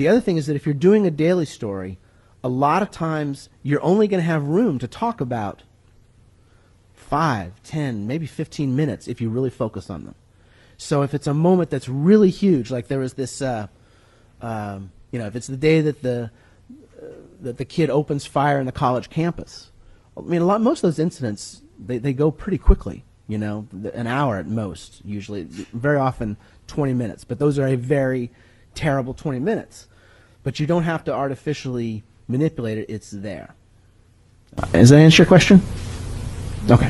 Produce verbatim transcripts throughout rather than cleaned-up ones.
The other thing is that if you're doing a daily story, a lot of times you're only going to have room to talk about five, ten, maybe fifteen minutes if you really focus on them. So if it's a moment that's really huge, like there was this, uh, um, you know, if it's the day that the uh, that the kid opens fire in the college campus, I mean, a lot, most of those incidents, they, they go pretty quickly, you know, an hour at most, usually, very often twenty minutes. But those are a very terrible twenty minutes. But you don't have to artificially manipulate it, it's there. Does that answer your question? Okay.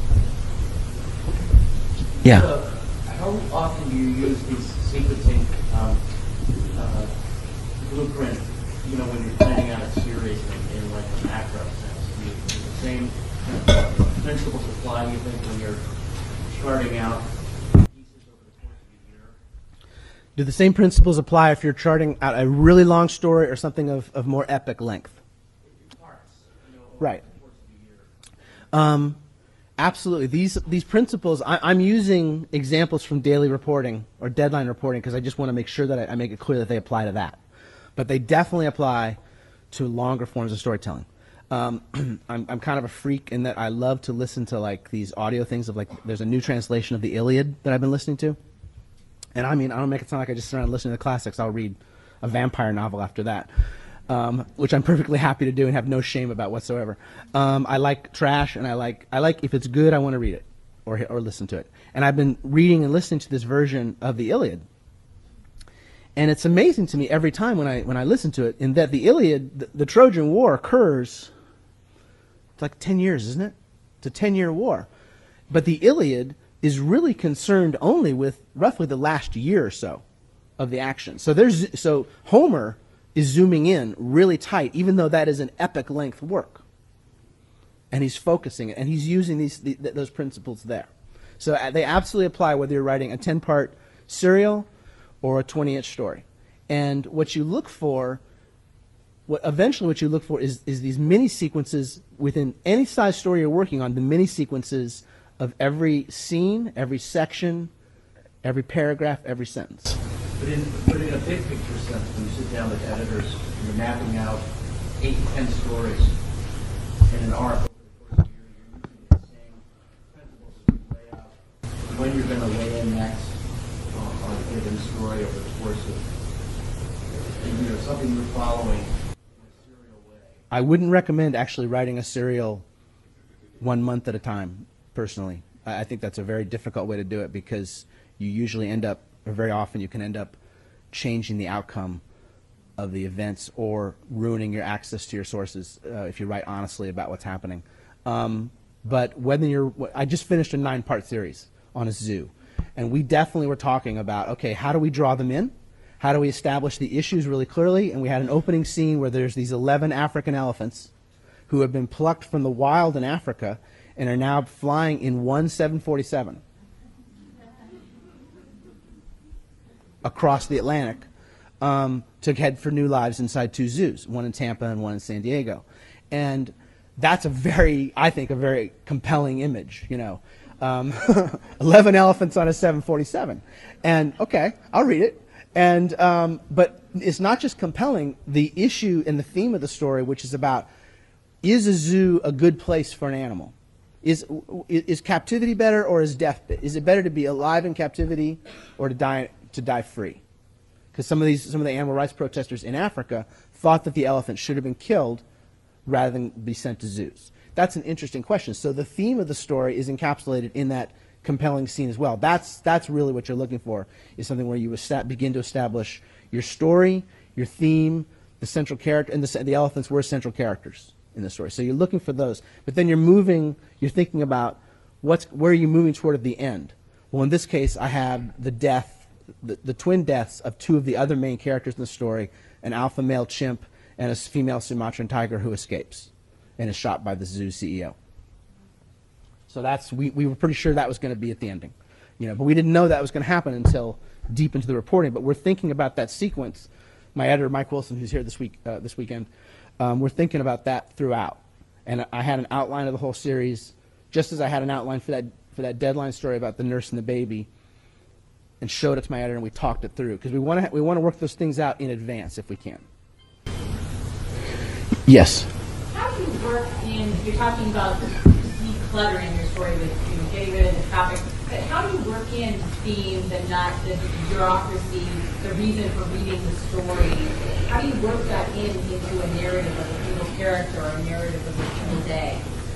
Yeah. So, how often do you use these sequencing um, uh, blueprint, you know, when you're planning out a series in, in like a macro sense? Do you, do the same uh, principles apply, you think, when you're charting out pieces over the course of a year? Do the same principles apply if you're charting out a really long story or something of, of more epic length? Parts, you know, over Right. the course of a year. Um, absolutely. These these principles, I, I'm using examples from daily reporting or deadline reporting because I just want to make sure that I, I make it clear that they apply to that. But they definitely apply to longer forms of storytelling. Um, I'm, I'm kind of a freak in that I love to listen to like these audio things of like, there's a new translation of the Iliad that I've been listening to. And I mean, I don't make it sound like I just sit around listening to the classics. I'll read a vampire novel after that, um, which I'm perfectly happy to do and have no shame about whatsoever. Um, I like trash, and I like, I like if it's good, I want to read it or, or listen to it. And I've been reading and listening to this version of the Iliad. And it's amazing to me every time when I, when I listen to it, in that the Iliad, the, the Trojan War occurs, it's like ten years, isn't it? It's a ten-year war. But the Iliad is really concerned only with roughly the last year or so of the action. So there's so Homer is zooming in really tight, even though that is an epic length work. And he's focusing it, and he's using these the, those principles there. So uh, they absolutely apply whether you're writing a ten-part serial or a twenty-inch story. And what you look for, what eventually what you look for is, is these mini sequences within any size story you're working on, the mini sequences of every scene, every section, every paragraph, every sentence. But in, but in a big picture sense, when you sit down with editors, you're mapping out eight to ten stories in an arc over the course of a year, you're using the same principles as you lay out when you're going to lay in next uh, on a given story over the course of, you know, something you're following in a serial way. I wouldn't recommend actually writing a serial one month at a time, personally. I I think that's a very difficult way to do it because you usually end up, or very often you can end up changing the outcome of the events or ruining your access to your sources uh, if you write honestly about what's happening. Um, but whether you're, I just finished a nine-part series on a zoo, and we definitely were talking about, okay, how do we draw them in? How do we establish the issues really clearly? And we had an opening scene where there's these eleven African elephants who have been plucked from the wild in Africa and are now flying in one seven forty-seven across the Atlantic um, to head for new lives inside two zoos, one in Tampa and one in San Diego. And that's a very, I think, a very compelling image, you know. Um, eleven elephants on a seven forty-seven. And, okay, I'll read it. And um, but it's not just compelling. The issue and the theme of the story, which is about, is a zoo a good place for an animal? Is is captivity better or is death? Is it better to be alive in captivity or to die to die free? Because some of these some of the animal rights protesters in Africa thought that the elephant should have been killed rather than be sent to zoos. That's an interesting question. So the theme of the story is encapsulated in that compelling scene as well. That's that's really what you're looking for, is something where you begin to establish your story, your theme, the central character, and the, the elephants were central characters in the story. So you're looking for those. But then you're moving, you're thinking about what's, where are you moving toward at the end? Well, in this case, I have the death, the, the twin deaths of two of the other main characters in the story, an alpha male chimp and a female Sumatran tiger who escapes and is shot by the zoo C E O. So that's, we, we were pretty sure that was going to be at the ending, you know, but we didn't know that was going to happen until deep into the reporting. But we're thinking about that sequence. My editor, Mike Wilson, who's here this week, uh, this weekend, um, we're thinking about that throughout. And I had an outline of the whole series, just as I had an outline for that for that deadline story about the nurse and the baby. and showed it to my editor, and we talked it through, because we want to we want to work those things out in advance if we can. Yes. How do you work in, you're talking about decluttering your story with, you know, getting rid of the topic, but how do you work in themes and not the bureaucracy, the reason for reading the story? How do you work that in into a narrative of a single character or a narrative of a single day?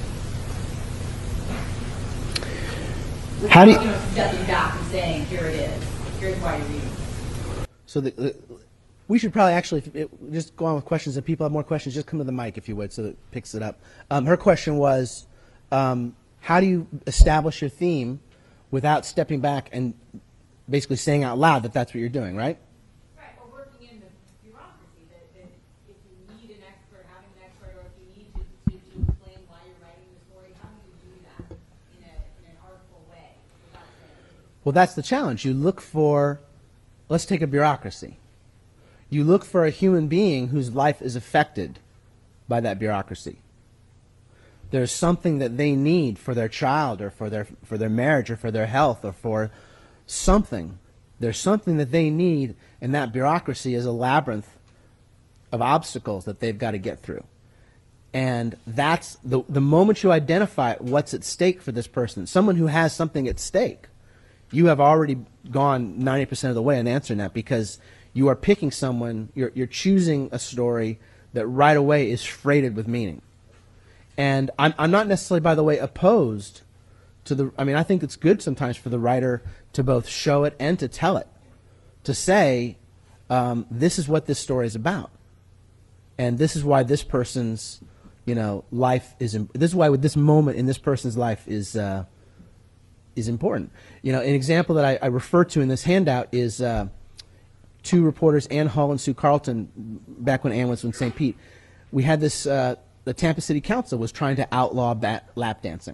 Without, How do you, you know, stepping back and saying, here it is, here's why you're reading. so the, the, we should probably actually if it, just go on with questions. If people have more questions, just come to the mic if you would, so that it picks it up. Um, her question was, um, how do you establish your theme without stepping back and basically saying out loud that that's what you're doing, right? Right, or working in the bureaucracy, that, that if you need an expert, having an expert, or if you need to, to, to explain why you're writing the story, how do you do that in, a, in an artful way without saying? Well, that's the challenge. You look for, let's take a bureaucracy. You look for a human being whose life is affected by that bureaucracy. There's something that they need for their child or for their, for their marriage or for their health or for something. There's something that they need, and that bureaucracy is a labyrinth of obstacles that they've got to get through. And that's the, the moment you identify what's at stake for this person, someone who has something at stake, you have already gone ninety percent of the way in answering that, because you are picking someone, you're, you're choosing a story that right away is freighted with meaning. And I'm, I'm not necessarily, by the way, opposed to the, I mean, I think it's good sometimes for the writer to both show it and to tell it, to say, um, this is what this story is about. And this is why this person's, you know, life is, this is why with this moment in this person's life is, uh, is important. You know, an example that I, I refer to in this handout is uh, two reporters, Ann Hull and Sue Carlton, back when Ann was in Saint Pete. We had this, uh, the Tampa City Council was trying to outlaw bat, lap dancing.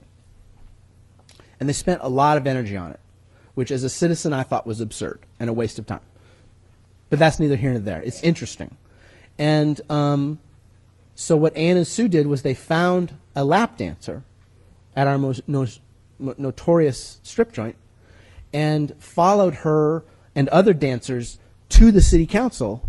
And they spent a lot of energy on it, which as a citizen I thought was absurd and a waste of time. But that's neither here nor there. It's interesting. And um, so what Ann and Sue did was they found a lap dancer at our most, most notorious strip joint and followed her and other dancers to the city council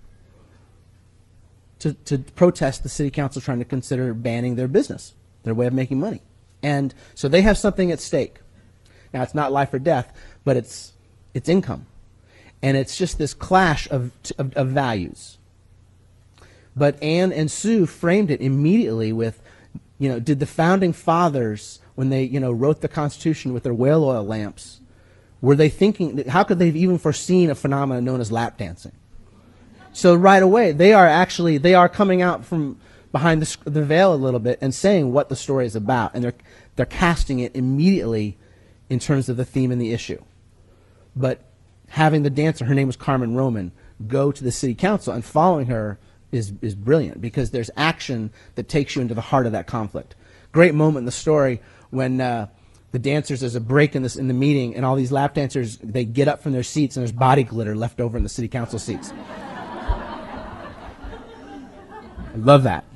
to, to protest the city council trying to consider banning their business, their way of making money. And so they have something at stake. Now, it's not life or death, but it's, it's income. And it's just this clash of, of, of values. But Ann and Sue framed it immediately with, you know, did the founding fathers, when they, you know, wrote the Constitution with their whale oil lamps, were they thinking, how could they have even foreseen a phenomenon known as lap dancing? So right away, they are actually, they are coming out from behind the, the veil a little bit and saying what the story is about. And they're, they're casting it immediately in terms of the theme and the issue. But having the dancer, her name was Carmen Roman, go to the city council and following her is, is brilliant, because there's action that takes you into the heart of that conflict. Great moment in the story when uh, the dancers, there's a break in, this, in the meeting, and all these lap dancers, they get up from their seats and there's body glitter left over in the city council seats. I love that.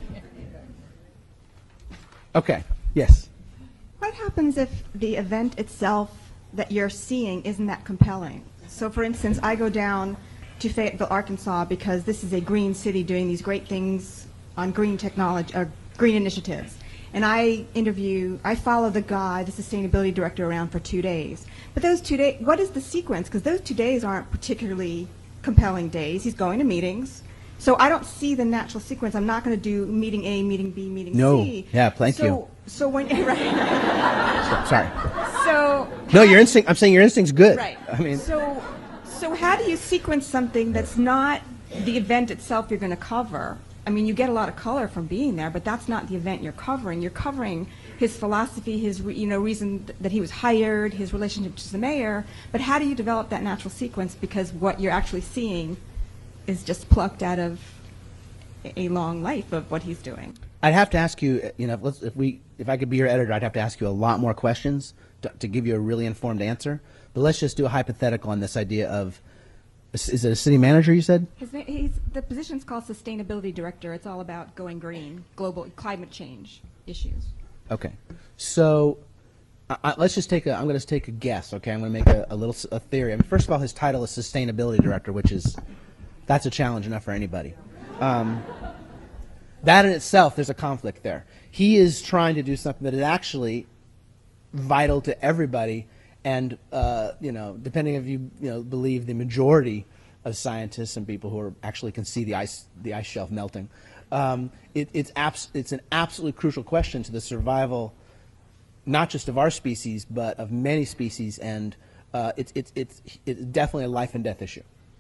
Okay, yes? What happens if the event itself that you're seeing isn't that compelling? So for instance, I go down to Fayetteville, Arkansas, because this is a green city doing these great things on green technology, or green initiatives. And I interview, I follow the guy, the sustainability director, around for two days. But those two days, what is the sequence? Because those two days aren't particularly compelling days. He's going to meetings. So I don't see the natural sequence. I'm not going to do meeting A, meeting B, meeting No. C. Yeah, thank so, you. So when, right. So, sorry. So. No, your instinct, I'm saying your instinct's good. Right. I mean, so, so how do you sequence something that's not the event itself you're going to cover? I mean, you get a lot of color from being there, but that's not the event you're covering. You're covering his philosophy, his re, you know reason th that he was hired, his relationship to the mayor. But how do you develop that natural sequence? Because what you're actually seeing is just plucked out of a long life of what he's doing. I'd have to ask you, you know, if, let's, if we, if I could be your editor, I'd have to ask you a lot more questions to, to give you a really informed answer. But let's just do a hypothetical on this idea of, is it a city manager, you said? His, he's, the position's called sustainability director. It's all about going green, global climate change issues. Okay. So I, I, let's just take a, I'm going to take a guess, okay? I'm going to make a, a little s- a theory. I mean, first of all, his title is Sustainability Director, which is, that's a challenge enough for anybody. Um, that in itself, there's a conflict there. He is trying to do something that is actually vital to everybody, and, uh, you know, depending if you, you know, believe the majority of scientists and people who are actually can see the ice, the ice shelf melting, um, it, it's, abs- it's an absolutely crucial question to the survival not just of our species, but of many species, and uh, it's, it's, it's, it's definitely a life and death issue.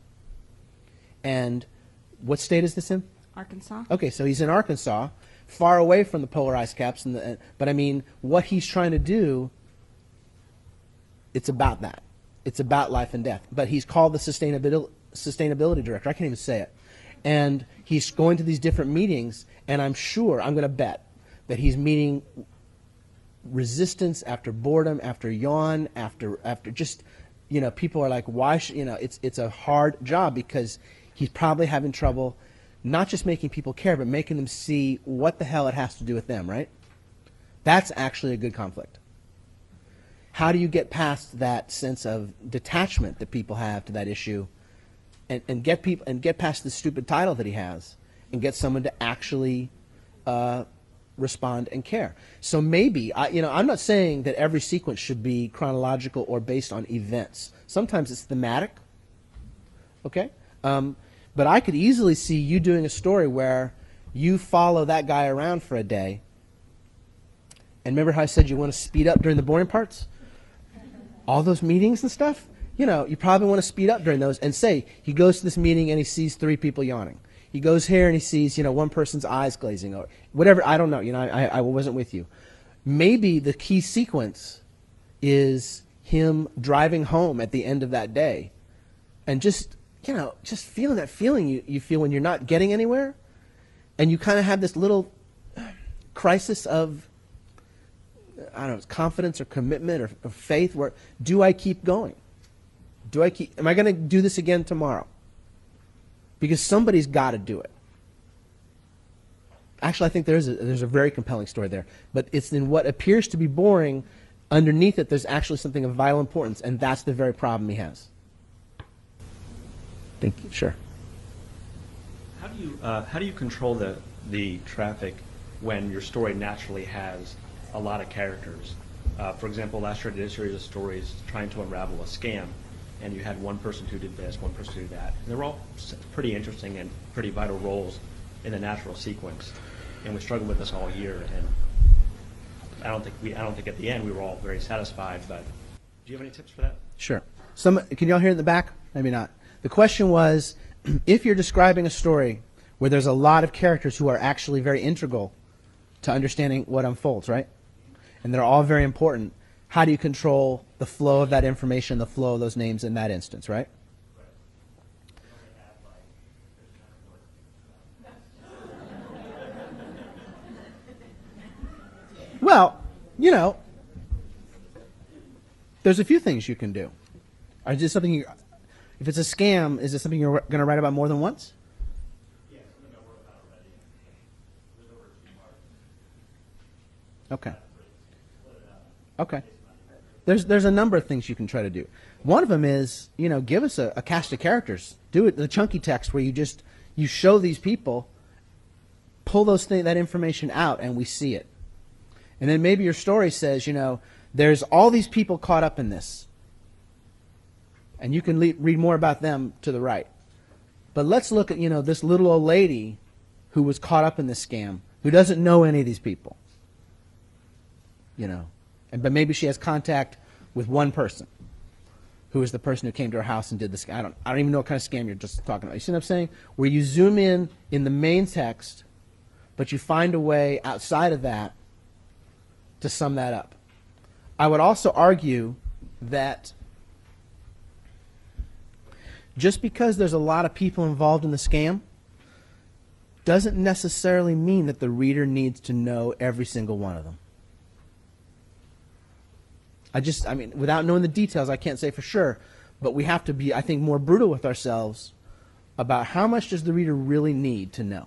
And what state is this in? Arkansas? Okay, so he's in Arkansas, far away from the polar ice caps, and the, but I mean, what he's trying to do, it's about that. It's about life and death. But he's called the sustainability, sustainability director. I can't even say it. And he's going to these different meetings, and I'm sure, I'm going to bet, that he's meeting resistance after boredom, after yawn, after after just, you know, people are like, why should, you know, it's it's a hard job because he's probably having trouble not just making people care, but making them see what the hell it has to do with them, right? That's actually a good conflict. How do you get past that sense of detachment that people have to that issue, and, and get people and get past the stupid title that he has, and get someone to actually uh, respond and care? So maybe, I, you know, I'm not saying that every sequence should be chronological or based on events. Sometimes it's thematic, okay? Um, but I could easily see you doing a story where you follow that guy around for a day. And remember how I said you want to speed up during the boring parts? All those meetings and stuff? You know, you probably want to speed up during those and say, he goes to this meeting and he sees three people yawning. He goes here and he sees, you know, one person's eyes glazing or whatever. I don't know. You know, I, I wasn't with you. Maybe the key sequence is him driving home at the end of that day and just, you know, just feeling that feeling you, you feel when you're not getting anywhere. And you kind of have this little crisis of, I don't know, confidence or commitment or, or faith where, do I keep going? Do I keep, am I going to do this again tomorrow? Because somebody's got to do it. Actually, I think there's a, there's a very compelling story there. But it's in what appears to be boring. Underneath it, there's actually something of vital importance, and that's the very problem he has. Thank you. Sure. How do you uh, how do you control the the traffic when your story naturally has a lot of characters? Uh, for example, last year I did a series of stories trying to unravel a scam, and you had one person who did this, one person who did that. And they were all pretty interesting and pretty vital roles in the natural sequence. And we struggled with this all year. And I don't think we, I don't think at the end we were all very satisfied. But do you have any tips for that? Sure. Some, can y'all hear in the back? Maybe not. The question was, if you're describing a story where there's a lot of characters who are actually very integral to understanding what unfolds, right? And they're all very important. How do you control the flow of that information, the flow of those names in that instance, right? Well, you know, there's a few things you can do. Is this something you, if it's a scam, is this something you're going to write about more than once? Yes, something I wrote about already. There's over two parts. Okay. Okay. There's there's a number of things you can try to do. One of them is, you know, give us a, a cast of characters. Do it the chunky text where you just you show these people, pull those thing, that information out, and we see it. And then maybe your story says, you know, there's all these people caught up in this, and you can le- read more about them to the right. But let's look at, you know, this little old lady who was caught up in this scam, who doesn't know any of these people. You know. And, but maybe she has contact with one person, who is the person who came to her house and did this. I don't, I don't even know what kind of scam you're just talking about. You see what I'm saying? Where you zoom in in the main text, but you find a way outside of that to sum that up. I would also argue that just because there's a lot of people involved in the scam doesn't necessarily mean that the reader needs to know every single one of them. I just, I mean, without knowing the details, I can't say for sure, but we have to be, I think, more brutal with ourselves about how much does the reader really need to know.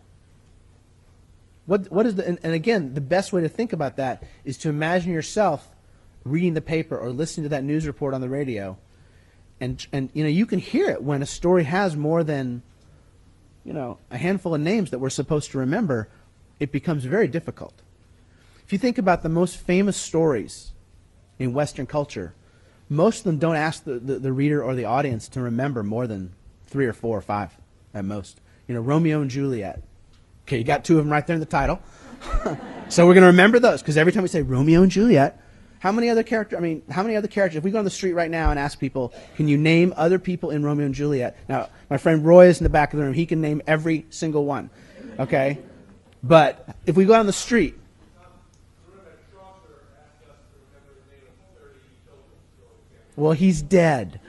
What, what is the, and, and again, the best way to think about that is to imagine yourself reading the paper or listening to that news report on the radio, and and you know you can hear it when a story has more than, you know, a handful of names that we're supposed to remember. It becomes very difficult. If you think about the most famous stories in Western culture, most of them don't ask the, the, the reader or the audience to remember more than three or four or five at most. You know, Romeo and Juliet. Okay, you got two of them right there in the title. So we're going to remember those, because every time we say Romeo and Juliet, how many other characters, I mean, how many other characters, if we go on the street right now and ask people, can you name other people in Romeo and Juliet? Now, my friend Roy is in the back of the room. He can name every single one. Okay? But if we go on the street, well, he's dead.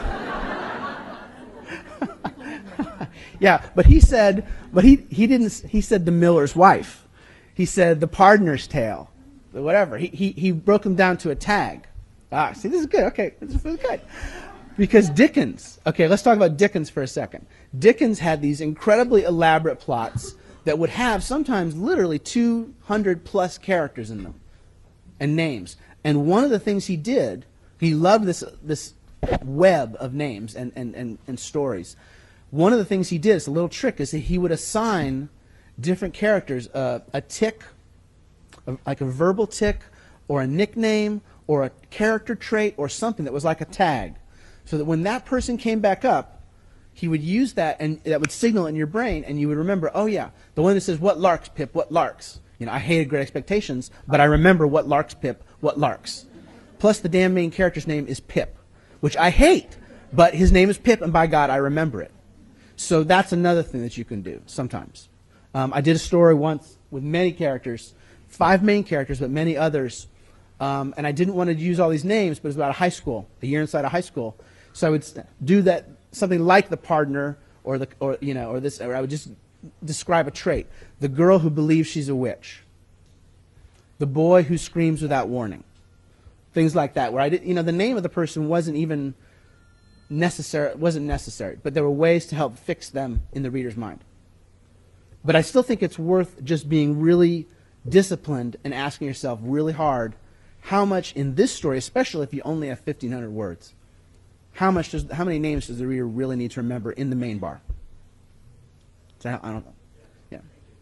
Yeah, but he said, but he, he didn't, he said the miller's wife. He said the pardoner's tale, whatever. He, he, he broke them down to a tag. Ah, see, this is good. Okay, this is good. Because Dickens, okay, let's talk about Dickens for a second. Dickens had these incredibly elaborate plots that would have sometimes literally two hundred plus characters in them and names. And one of the things he did, he loved this this web of names and, and, and, and stories. One of the things he did, it's a little trick, is that he would assign different characters uh, a tick, a, like a verbal tick, or a nickname, or a character trait, or something that was like a tag. So that when that person came back up, he would use that, and that would signal in your brain, and you would remember, oh yeah, the one that says, what larks, Pip, what larks? You know, I hated Great Expectations, but I remember what larks, Pip, what larks. Plus the damn main character's name is Pip, which I hate, but his name is Pip, and by God, I remember it. So that's another thing that you can do sometimes. Um, I did a story once with many characters, five main characters, but many others, um, and I didn't want to use all these names, but it was about a high school, a year inside a high school. So I would do that, something like the pardoner, or the, or you know, or this, or I would just describe a trait: the girl who believes she's a witch, the boy who screams without warning, things like that. Where I did, you know, the name of the person wasn't even necessary, wasn't necessary, but there were ways to help fix them in the reader's mind. But I still think it's worth just being really disciplined and asking yourself really hard, how much in this story, especially if you only have fifteen hundred words, how much does, how many names does the reader really need to remember in the main bar? So I don't know. Yeah.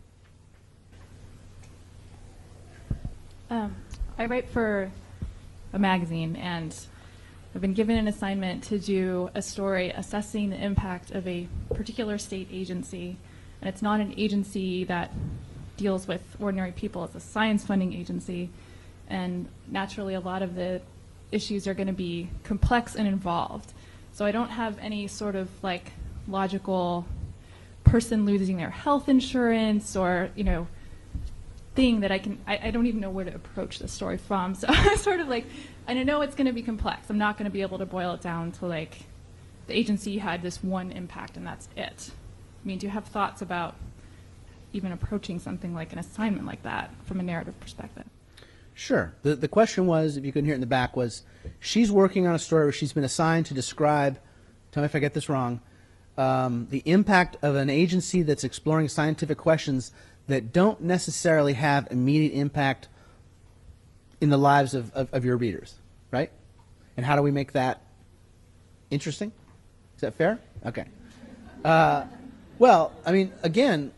Um, I write for a magazine, and I've been given an assignment to do a story assessing the impact of a particular state agency. And it's not an agency that deals with ordinary people. It's a science funding agency. And naturally, a lot of the issues are going to be complex and involved. So I don't have any sort of like logical person losing their health insurance or, you know, thing that I can, I, I don't even know where to approach the story from. So I'm sort of like, and I know it's going to be complex. I'm not going to be able to boil it down to like, the agency had this one impact and that's it. I mean, do you have thoughts about even approaching something like an assignment like that from a narrative perspective? Sure. The, the question was, if you couldn't hear it in the back, was she's working on a story where she's been assigned to describe, tell me if I get this wrong, um, the impact of an agency that's exploring scientific questions that don't necessarily have immediate impact in the lives of, of, of your readers, right? And how do we make that interesting? Is that fair? Okay. Uh, well, I mean, again,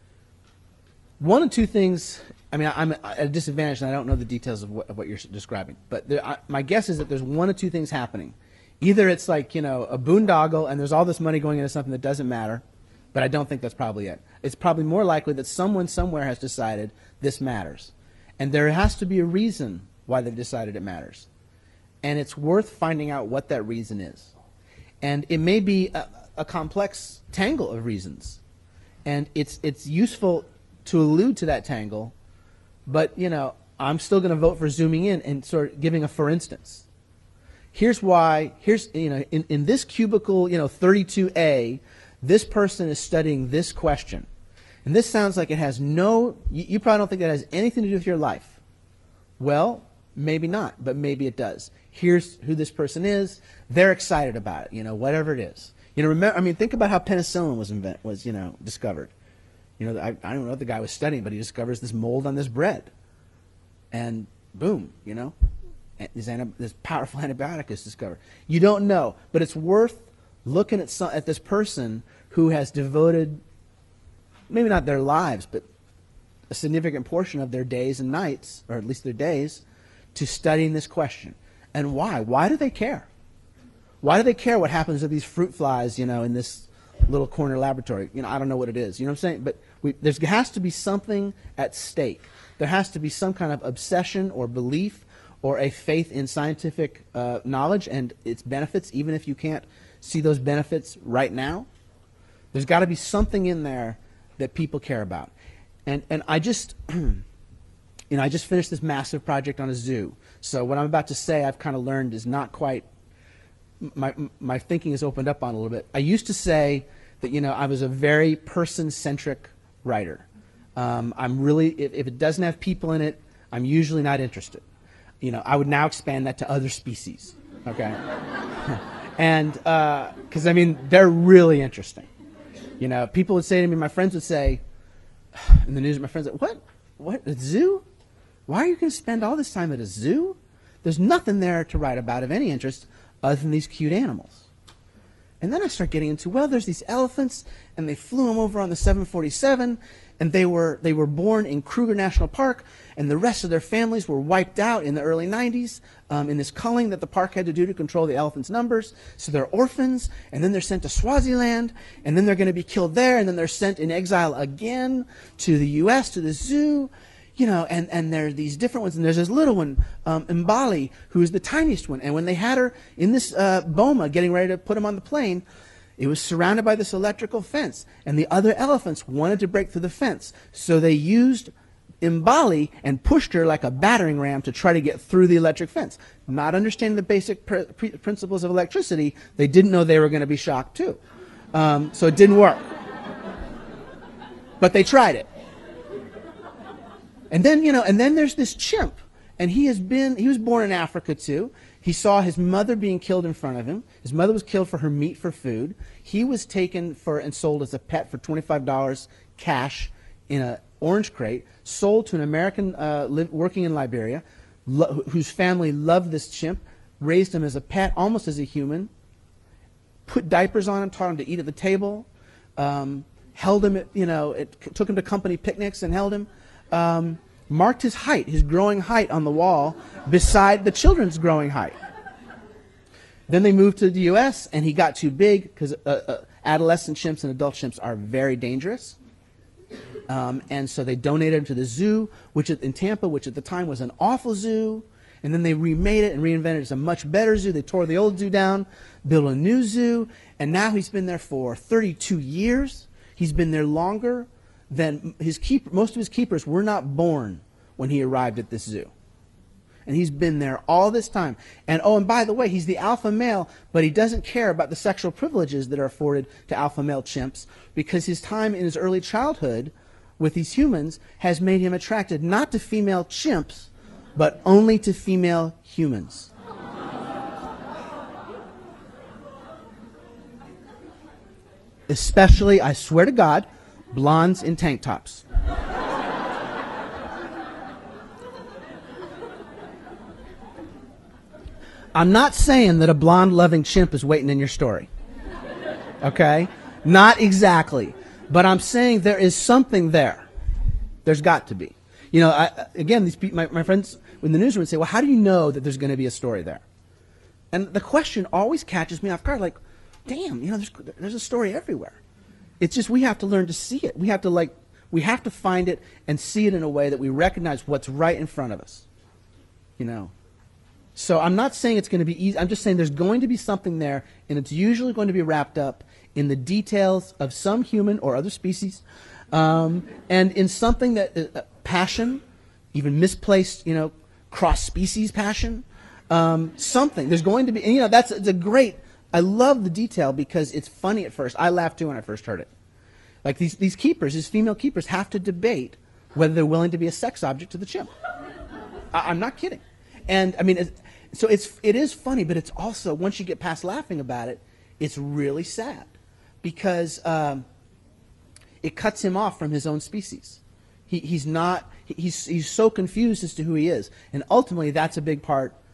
one of two things. I mean, I'm at a disadvantage, and I don't know the details of what, of what you're describing. But there, I, my guess is that there's one of two things happening. Either it's like, you know, a boondoggle, and there's all this money going into something that doesn't matter, but I don't think that's probably it. It's probably more likely that someone somewhere has decided this matters. And there has to be a reason why they've decided it matters. And it's worth finding out what that reason is. And it may be a, a complex tangle of reasons. And it's, it's useful to allude to that tangle. But, you know, I'm still going to vote for zooming in and sort of giving a for instance. Here's why, here's, you know, in, in this cubicle, you know, thirty-two A, this person is studying this question. And this sounds like it has no, you, you probably don't think that has anything to do with your life. Well, maybe not, but maybe it does. Here's who this person is. They're excited about it, you know, whatever it is. You know, remember, I mean, think about how penicillin was invent, was, you know, discovered. You know, I, I don't know what the guy was studying, but he discovers this mold on this bread. And boom, you know. this, anti- this powerful antibiotic is discovered. You don't know, but it's worth looking at some, at this person who has devoted, maybe not their lives, but a significant portion of their days and nights, or at least their days, to studying this question. And why? Why do they care? Why do they care what happens to these fruit flies, you know, in this little corner laboratory? You know, I don't know what it is. You know what I'm saying? But we, there has to be something at stake. There has to be some kind of obsession or belief or a faith in scientific uh, knowledge and its benefits, even if you can't see those benefits right now. There's got to be something in there that people care about. And and I just, you know, I just finished this massive project on a zoo. So what I'm about to say, I've kind of learned is not quite, my my thinking has opened up on a little bit. I used to say that, you know, I was a very person-centric writer. Um, I'm really, if, if it doesn't have people in it, I'm usually not interested. You know, I would now expand that to other species, okay? And, because, uh, I mean, they're really interesting. You know, people would say to me, my friends would say, in the news, my friends would, what? What, a zoo? Why are you going to spend all this time at a zoo? There's nothing there to write about of any interest other than these cute animals. And then I start getting into, well, there's these elephants, and they flew them over on the seven forty-seven, and they were they were born in Kruger National Park, and the rest of their families were wiped out in the early nineties um, in this culling that the park had to do to control the elephants' numbers. So they're orphans, and then they're sent to Swaziland, and then they're going to be killed there, and then they're sent in exile again to the U S, to the zoo. You know, and, and there are these different ones, and there's this little one, um, Mbali, who is the tiniest one. And when they had her in this uh, boma, getting ready to put him on the plane, it was surrounded by this electrical fence, and the other elephants wanted to break through the fence. So they used Mbali and pushed her like a battering ram to try to get through the electric fence. Not understanding the basic pr pr principles of electricity, they didn't know they were going to be shocked too. Um, so it didn't work. But they tried it. And then, you know, and then there's this chimp, and he has been, he was born in Africa too. He saw his mother being killed in front of him. His mother was killed for her meat for food. He was taken for and sold as a pet for twenty-five dollars cash in an orange crate, sold to an American uh, li working in Liberia, lo whose family loved this chimp, raised him as a pet, almost as a human, put diapers on him, taught him to eat at the table, um, held him, at, you know, it took him to company picnics and held him. Um, marked his height, his growing height on the wall beside the children's growing height. Then they moved to the U S and he got too big because uh, uh, adolescent chimps and adult chimps are very dangerous. Um, and so they donated him to the zoo, which at, in Tampa, which at the time was an awful zoo. And then they remade it and reinvented it as a much better zoo. They tore the old zoo down, built a new zoo, and now he's been there for thirty-two years. He's been there longer than his keep, most of his keepers were not born when he arrived at this zoo. And he's been there all this time. And oh, and by the way, he's the alpha male, but he doesn't care about the sexual privileges that are afforded to alpha male chimps because his time in his early childhood with these humans has made him attracted not to female chimps, but only to female humans. Especially, I swear to God, blondes in tank tops. I'm not saying that a blonde-loving chimp is waiting in your story. Okay? Not exactly. But I'm saying there is something there. There's got to be. You know, I, again, these people, my, my friends in the newsroom say, well, how do you know that there's going to be a story there? And the question always catches me off guard, like, damn, you know, there's, there's a story everywhere. It's just we have to learn to see it. We have to like we have to find it and see it in a way that we recognize what's right in front of us. You know. So I'm not saying it's going to be easy. I'm just saying there's going to be something there, and it's usually going to be wrapped up in the details of some human or other species, um, and in something that uh, passion, even misplaced, you know, cross-species passion, um, something. There's going to be, and, you know, that's it's a great. I love the detail because it's funny at first. I laughed too when I first heard it. Like these, these keepers, these female keepers, have to debate whether they're willing to be a sex object to the chimp. I, I'm not kidding. And I mean, it's, so it's, it is funny, but it's also, once you get past laughing about it, it's really sad because um, it cuts him off from his own species. He, he's not, he's, he's so confused as to who he is. And ultimately, that's a big part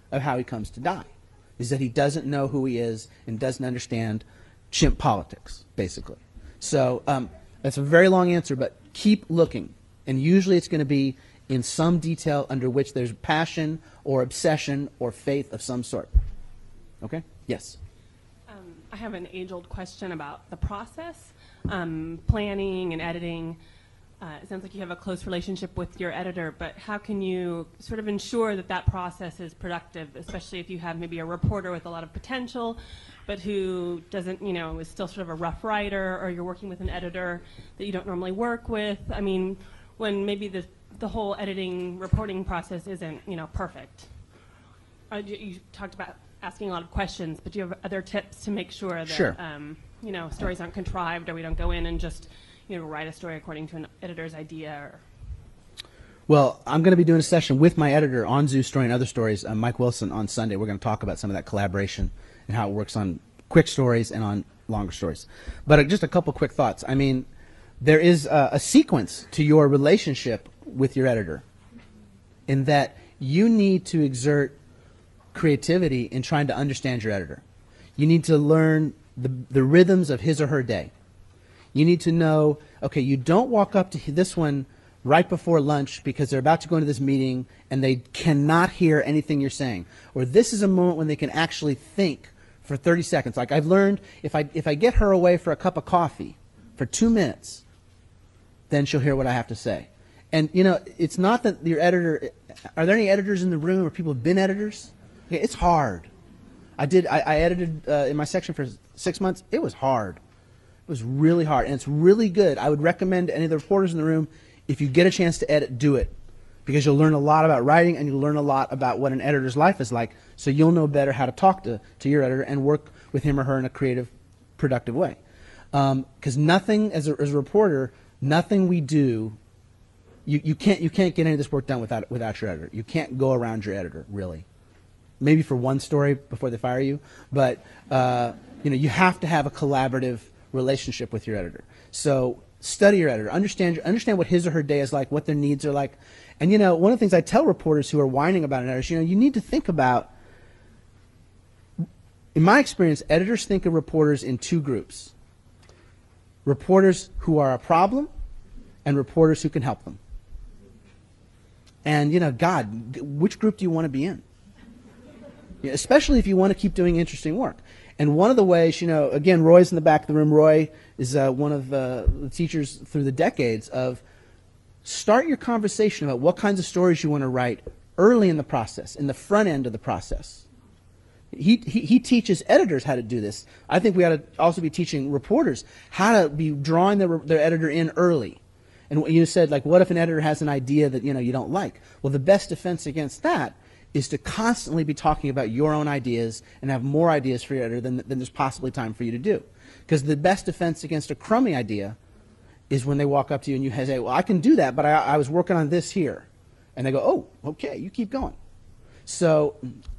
of how he comes to die, is that he doesn't know who he is and doesn't understand chimp politics, basically. So um, that's a very long answer, but keep looking. And usually it's going to be in some detail under which there's passion or obsession or faith of some sort. Okay? Yes? Um, I have an age-old question about the process, um, planning and editing. Uh, it sounds like you have a close relationship with your editor, but how can you sort of ensure that that process is productive, especially if you have maybe a reporter with a lot of potential, but who doesn't, you know, is still sort of a rough writer, or you're working with an editor that you don't normally work with? I mean, when maybe the, the whole editing, reporting process isn't, you know, perfect. Uh, you, you talked about asking a lot of questions, but do you have other tips to make sure that, Sure. um, you know, stories aren't contrived, or we don't go in and just, you know, write a story according to an editor's idea? Or Well, I'm going to be doing a session with my editor on Zoo Story and other stories, uh, Mike Wilson, on Sunday. We're going to talk about some of that collaboration and how it works on quick stories and on longer stories. But uh, just a couple quick thoughts. I mean, there is uh, a sequence to your relationship with your editor in that you need to exert creativity in trying to understand your editor. You need to learn the, the rhythms of his or her day. You need to know, okay, you don't walk up to this one right before lunch because they're about to go into this meeting and they cannot hear anything you're saying. Or this is a moment when they can actually think for thirty seconds. Like I've learned, if I, if I get her away for a cup of coffee for two minutes, then she'll hear what I have to say. And, you know, it's not that your editor, are there any editors in the room or people who have been editors? Okay, it's hard. I did, I, I edited uh, in my section for six months. It was hard. It was really hard, and it's really good. I would recommend to any of the reporters in the room, if you get a chance to edit, do it, because you'll learn a lot about writing and you'll learn a lot about what an editor's life is like, so you'll know better how to talk to, to your editor and work with him or her in a creative, productive way. Because um, nothing, as a, as a reporter, nothing we do, you, you, can't, you can't get any of this work done without, without your editor. You can't go around your editor, really. Maybe for one story before they fire you, but uh, you know, you have to have a collaborative relationship with your editor. So study your editor, understand understand what his or her day is like, what their needs are like. And you know, one of the things I tell reporters who are whining about an editor is, you know, you need to think about, in my experience, editors think of reporters in two groups. Reporters who are a problem and reporters who can help them. And you know, God, which group do you want to be in? Yeah, especially if you want to keep doing interesting work. And one of the ways, you know, again, Roy's in the back of the room. Roy is uh, one of uh, the teachers through the decades of start your conversation about what kinds of stories you want to write early in the process, in the front end of the process. He, he, he teaches editors how to do this. I think we ought to also be teaching reporters how to be drawing their, their editor in early. And you said, like, what if an editor has an idea that, you know, you don't like? Well, the best defense against that is to constantly be talking about your own ideas and have more ideas for your editor than, than there's possibly time for you to do. Because the best defense against a crummy idea is when they walk up to you and you say, well, I can do that, but I, I was working on this here. And they go, oh, okay, you keep going. So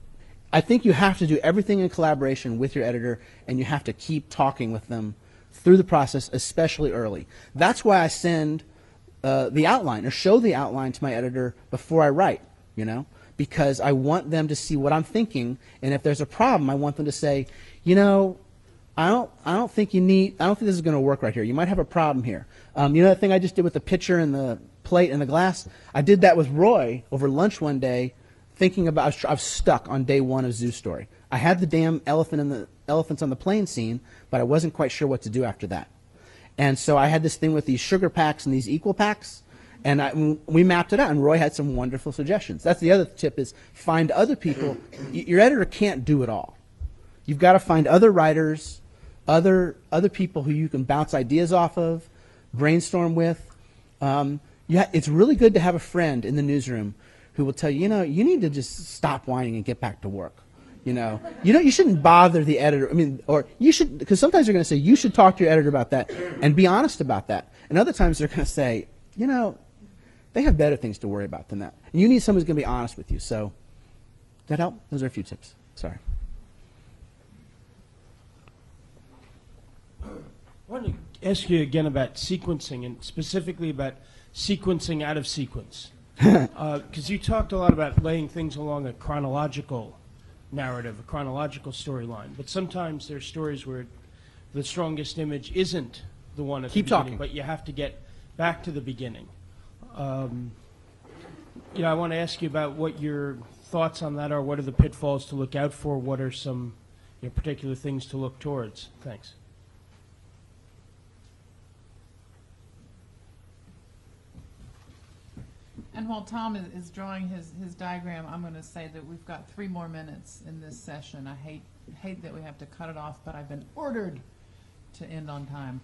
I think you have to do everything in collaboration with your editor, and you have to keep talking with them through the process, especially early. That's why I send uh, the outline or show the outline to my editor before I write, you know? Because I want them to see what I'm thinking, and if there's a problem, I want them to say, you know, I don't, I don't think you need, I don't think this is going to work right here. You might have a problem here. Um, you know that thing I just did with the pitcher and the plate and the glass? I did that with Roy over lunch one day, thinking about, I was, I was stuck on day one of Zoo Story. I had the damn elephant and the elephants on the plane scene, but I wasn't quite sure what to do after that. And so I had this thing with these sugar packs and these equal packs. And I, we mapped it out, and Roy had some wonderful suggestions. That's the other tip, is find other people. Your editor can't do it all. You've got to find other writers, other, other people who you can bounce ideas off of, brainstorm with. Um, you ha- it's really good to have a friend in the newsroom who will tell you, you know, you need to just stop whining and get back to work. You know, you know, you shouldn't bother the editor. I mean, or you should, because sometimes they're going to say, you should talk to your editor about that and be honest about that. And other times they're going to say, you know, they have better things to worry about than that. And you need someone who's going to be honest with you. So, does that help? Those are a few tips. Sorry. I want to ask you again about sequencing, and specifically about sequencing out of sequence. Because uh, you talked a lot about laying things along a chronological narrative, a chronological storyline. But sometimes there's stories where the strongest image isn't the one at Keep the beginning, talking. but you have to get back to the beginning. Um, you know, I want to ask you about what your thoughts on that are. What are the pitfalls to look out for? What are some you know, particular things to look towards? Thanks. And while Tom is, is drawing his, his diagram, I'm going to say that we've got three more minutes in this session. I hate hate that we have to cut it off, but I've been ordered to end on time.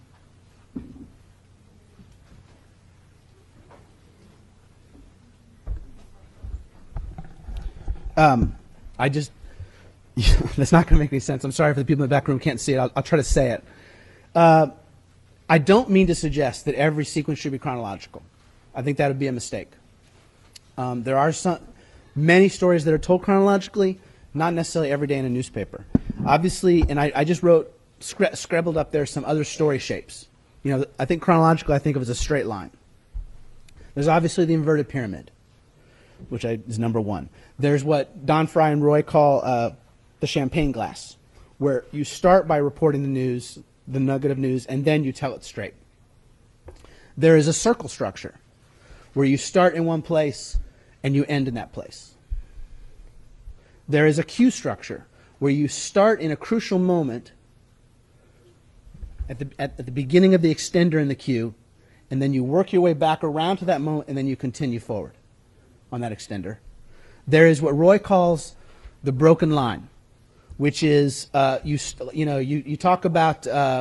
Um, I just, that's not going to make any sense. I'm sorry for the people in the back room who can't see it. I'll, I'll try to say it. Uh, I don't mean to suggest that every sequence should be chronological. I think that would be a mistake. Um, there are some, many stories that are told chronologically, not necessarily every day in a newspaper. Obviously, and I, I just wrote, scra scribbled up there some other story shapes. You know, I think chronological I think of as a straight line. There's obviously the inverted pyramid, which I, is number one. There's what Don Fry and Roy call uh, the champagne glass, where you start by reporting the news, the nugget of news, and then you tell it straight. There is a circle structure, where you start in one place and you end in that place. There is a queue structure, where you start in a crucial moment at the, at, at the beginning of the extender in the queue, and then you work your way back around to that moment, and then you continue forward on that extender. There is what Roy calls the broken line, which is uh, you you know you you talk about uh,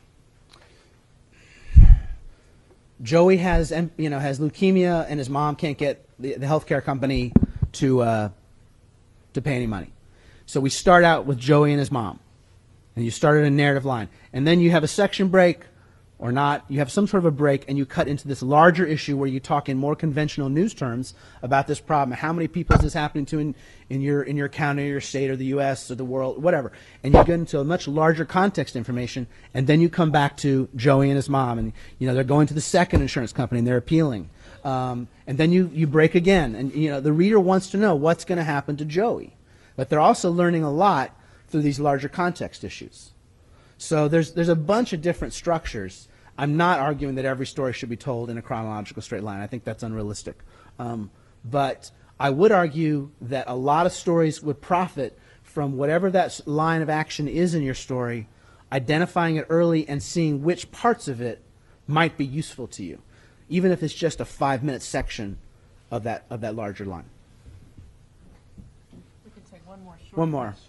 Joey has you know has leukemia and his mom can't get the, the healthcare company to uh, to pay any money, so we start out with Joey and his mom, and you start at a narrative line, and then you have a section break. Or not, you have some sort of a break, and you cut into this larger issue where you talk in more conventional news terms about this problem. How many people is this happening to in, in your in your county, or your state, or the U S, or the world, whatever. And you get into a much larger context information, and then you come back to Joey and his mom, and you know they're going to the second insurance company, and they're appealing. Um, and then you, you break again, and you know the reader wants to know what's going to happen to Joey. But they're also learning a lot through these larger context issues. So there's, there's a bunch of different structures. I'm not arguing that every story should be told in a chronological straight line. I think that's unrealistic. Um, but I would argue that a lot of stories would profit from whatever that line of action is in your story, identifying it early and seeing which parts of it might be useful to you, even if it's just a five-minute section of that, of that larger line. We can take one more short One more. question.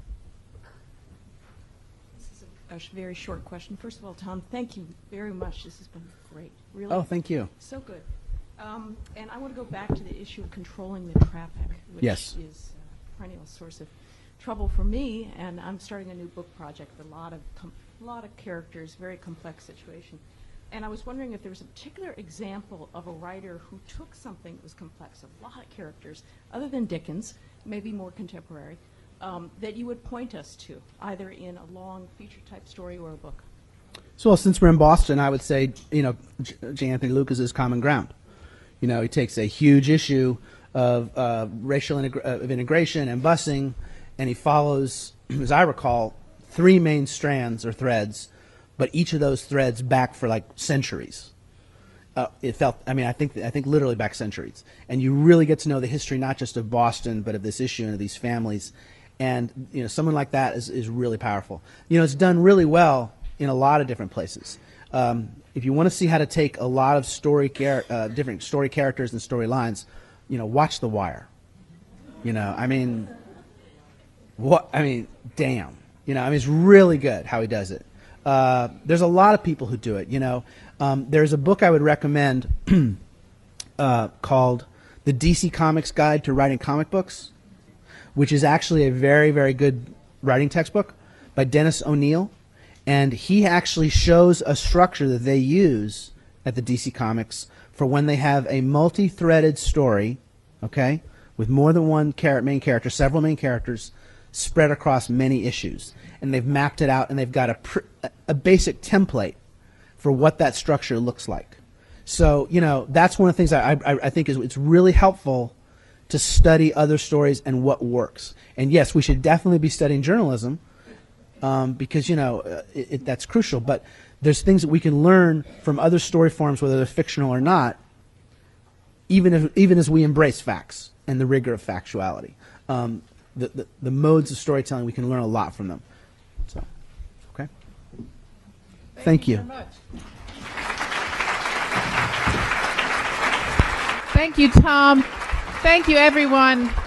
A sh- very short question. First of all, Tom, thank you very much. This has been great. Really. Oh, thank you. So good. Um, and I want to go back to the issue of controlling the traffic, which Yes. is a perennial source of trouble for me. And I'm starting a new book project with a lot of com- a lot of characters, very complex situation. And I was wondering if there was a particular example of a writer who took something that was complex, a lot of characters, other than Dickens, maybe more contemporary, Um, that you would point us to, either in a long feature-type story or a book. So, well, since we're in Boston, I would say, you know, J. J. Anthony Lucas is Common Ground. You know, he takes a huge issue of uh, racial integra- uh, of integration and busing, and he follows, as I recall, three main strands or threads, but each of those threads back for like centuries. Uh, it felt, I mean, I think, I think literally back centuries. And you really get to know the history not just of Boston, but of this issue and of these families. And you know, someone like that is, is really powerful. You know, it's done really well in a lot of different places. Um, if you want to see how to take a lot of story char- uh, different story characters and storylines, you know, watch The Wire. You know, I mean, what? I mean, damn. You know, I mean, it's really good how he does it. Uh, there's a lot of people who do it. You know, um, there's a book I would recommend uh, called The D C Comics Guide to Writing Comic Books, which is actually a very, very good writing textbook by Dennis O'Neil. And he actually shows a structure that they use at the D C Comics for when they have a multi-threaded story, okay, with more than one char- main character, several main characters, spread across many issues. And they've mapped it out, and they've got a, pr- a basic template for what that structure looks like. So, you know, that's one of the things I, I, I think is it's really helpful to study other stories and what works. And yes, we should definitely be studying journalism um, because, you know, uh, it, it, that's crucial. But there's things that we can learn from other story forms, whether they're fictional or not, even if, even as we embrace facts and the rigor of factuality. Um, the, the, the modes of storytelling, we can learn a lot from them. So, okay. Thank, Thank you. you. Very much. Thank you, Tom. Thank you, everyone.